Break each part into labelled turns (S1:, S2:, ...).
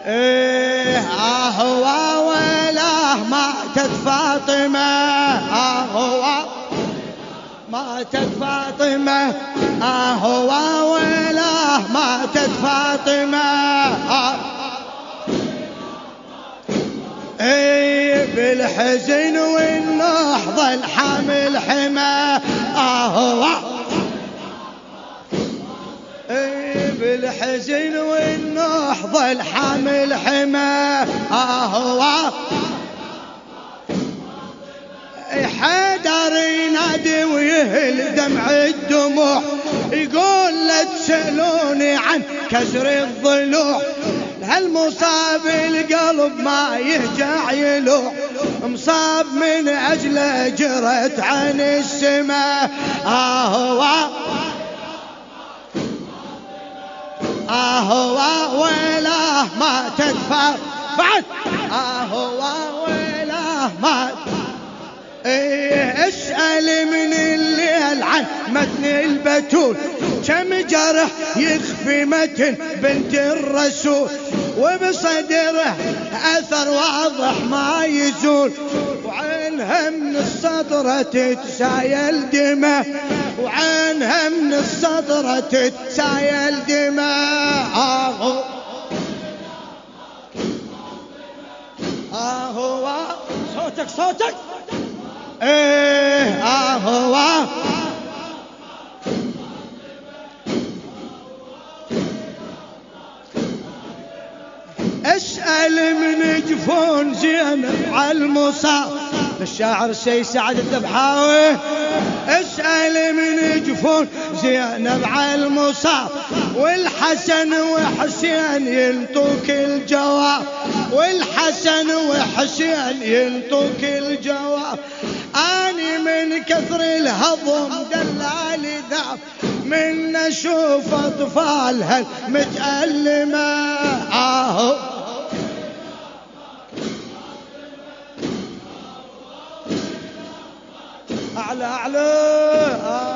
S1: ايه هو ولا ماتت فاطمة هو ماتت فاطمة هو ولا ماتت فاطمة ايه بالحزن والنهضة الحامل حمى هو ايه بالحزن والنهضة الحامل حمى هو حيدر ينادي ويهل دمع الدموع يقول لا تسألوني عن كسر الضلوع هالمصاب القلب ما يهجع يلوع مصاب من أجله جرت عن السماء هو ولا ما تدفع بعد هو ولا ما اسأل من الليل عن متن البتول كم جرح يخفي متن بنت الرسول وبصدره أثر واضح ما يزول وعنها من الصدرة تتسايل دماء وعنها من الصدرة تتسايل دماء هو صوتك ايه هو اسأل من جفون زينب على المصاب الشاعر سي سعد الذبحاوي اسأل من جفون زينب على المصاب والحسن وحسين ينطوك الجواب والحسن وحسين ينطوك الجواب اني من كثر الهضم دلالي ذاب من اشوف اطفالها متألمة أعلى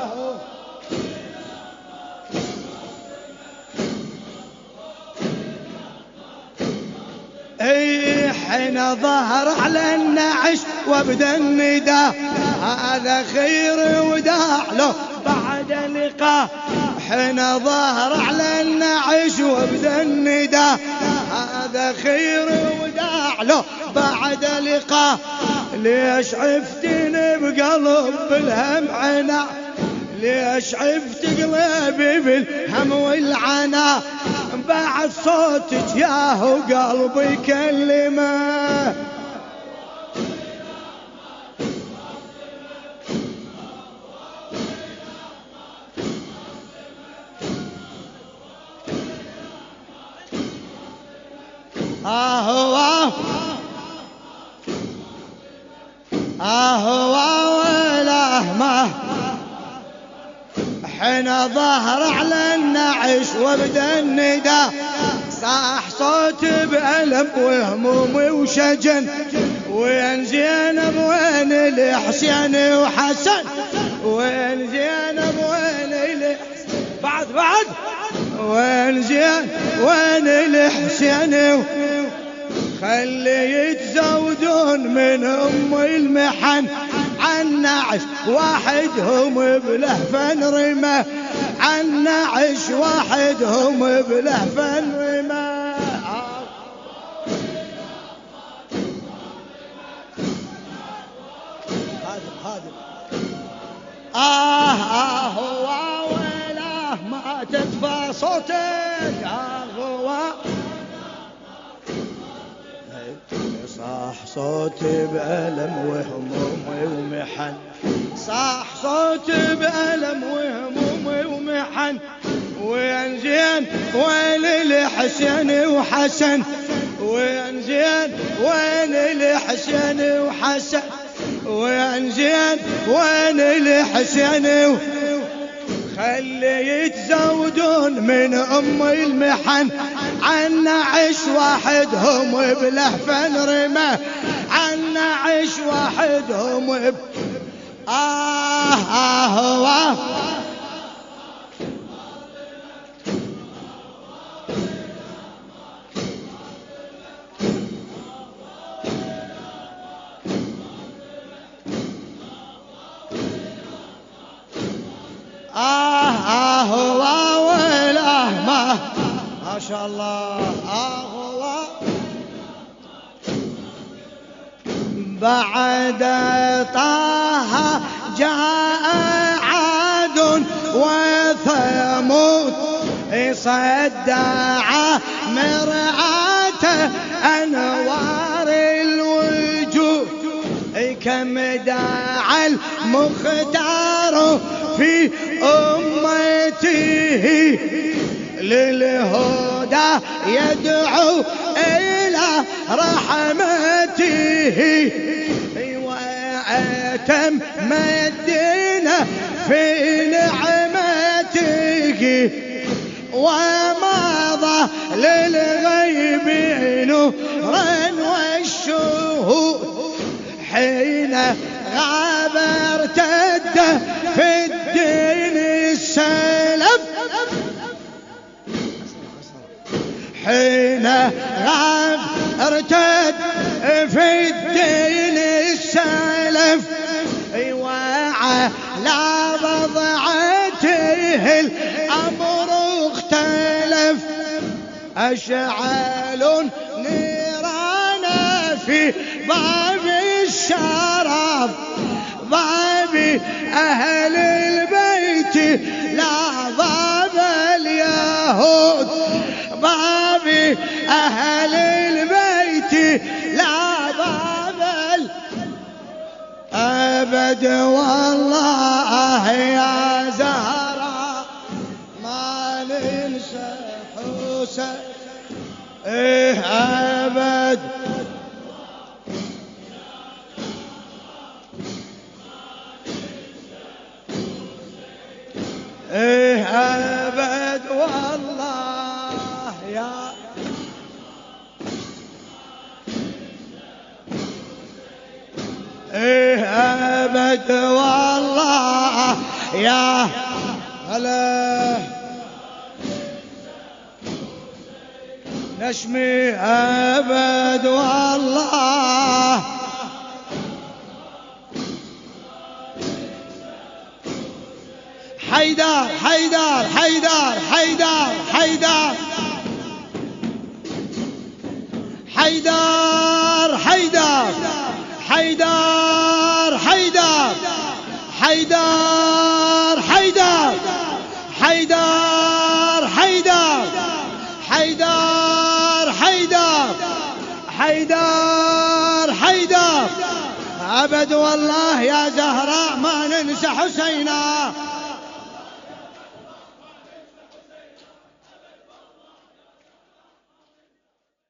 S1: اي حين ظهر على النعش وابدا النداء هذا خير وداع له بعد لقاء حين ظهر على النعش وابدا النداء هذا خير وداع له بعد لقاء ليش عفتني بقلب بالهم عنا ليش عفت قلبي بالهم والعنا بعد صوتك ياهو قلبي كلمه هو ولا ما حين ظهر على النعش وابدا النداء صاح صوت بألم وهموم وشجن وين زينب وين الحسين وحسن وين زينب وين الحسين بعد وين زين وين الحسين خلي يتزودون من المحن عن نعش واحدهم بلهفن رمى عن نعش واحدهم بلهفن رمى هو ولا ما تدفع صوتك هو صاح صوتي بألم وهموم ومحن صاح صوتي بألم وهموم ومحن وين زين وين الحسين وحسن وين زين وين الحسين وحسن وين زين وين الحسين خلي يتزودون من المحن عن نعش واحدهم بلهفن رمى عن نعش واحدهم هو الله الله بعد طه جاء عاد وثمود صدع مرآة أنوار الوجود كم دعا المختار في أمته للهدى يدعو إلى رحمته وأتم الدين في نعمته ومضى للغيب نورا والشهود حين غاب ارتد في الدين السلف حين غاب ارتد في الدين السلف وعلى وضعته الأمر اختلف أشعال نيران في باب الشرف باب أهل البيت لا باب اليهود باب أهل البيت لا باب أبد والله يا زهراء ما ننسى حسين أبد أبد والله يا أبد والله يا هلا نشمي أبد والله حيدر حيدر حيدر حيدر حيدر حيدر حيدر حيدر حيدر حيدر حيدر حيدر حيدر حيدر حيدر حيدر حيدر أبد والله يا زهراء ما ننسى حسينا